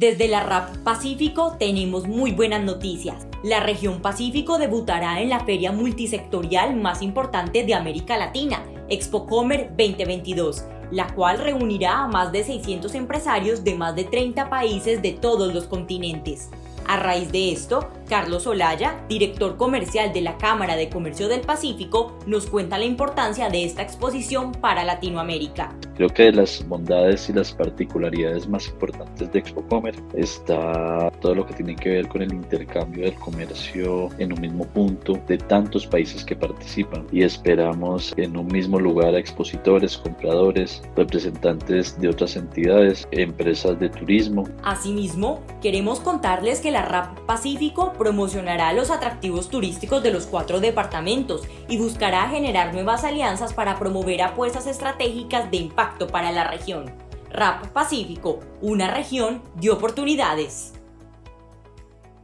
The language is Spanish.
Desde la RAP Pacífico tenemos muy buenas noticias. La región Pacífico debutará en la feria multisectorial más importante de América Latina, Expocomer 2022, la cual reunirá a más de 600 empresarios de más de 30 países de todos los continentes. A raíz de esto, Carlos Olaya, director comercial de la Cámara de Comercio del Pacífico, nos cuenta la importancia de esta exposición para Latinoamérica. Creo que de las bondades y las particularidades más importantes de Expocomer está todo lo que tiene que ver con el intercambio del comercio en un mismo punto de tantos países que participan, y esperamos en un mismo lugar a expositores, compradores, representantes de otras entidades, empresas de turismo. Asimismo, queremos contarles que la RAP Pacífico promocionará los atractivos turísticos de los 4 departamentos y buscará generar nuevas alianzas para promover apuestas estratégicas de impacto para la región. RAP Pacífico, una región de oportunidades.